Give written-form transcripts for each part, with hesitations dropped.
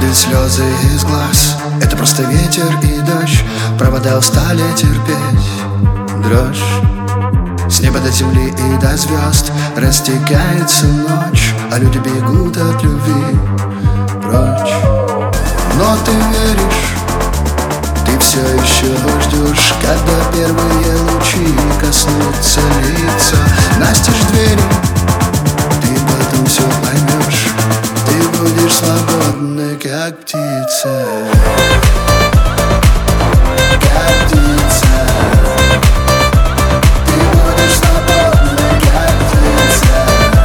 вытереть слезы из глаз. Это просто ветер и дождь, провода устали терпеть. Дрожь с неба до земли и до звезд растекается ночь, а люди бегут от любви прочь. Но ты веришь, ты все еще ждешь, когда первые лучи коснутся лица. Настежь двери, ты потом все поймешь, ты будешь свободна, как птица. Как птица. Ты будешь свободна, как птица.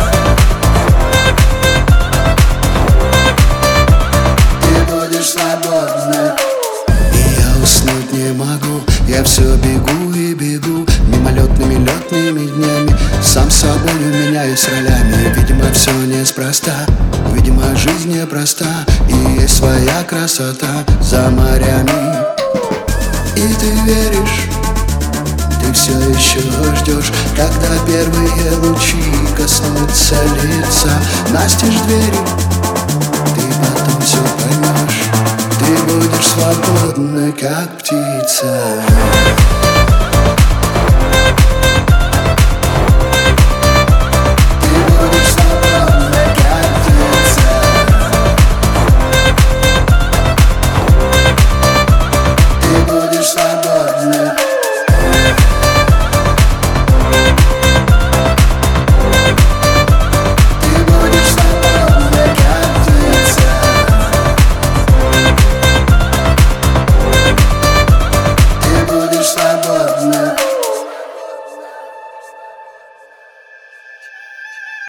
Ты будешь свободна. И я уснуть не могу, я все бегу и бегу мимолетными летными днями. Сам с собой меняюсь ролями. Видимо, все неспроста, видимо, жизнь непроста, и есть своя красота за морями. И ты веришь, ты все еще ждешь, когда первые лучи коснутся лица. Настежь двери, ты потом все поймешь, ты будешь свободна, как птица.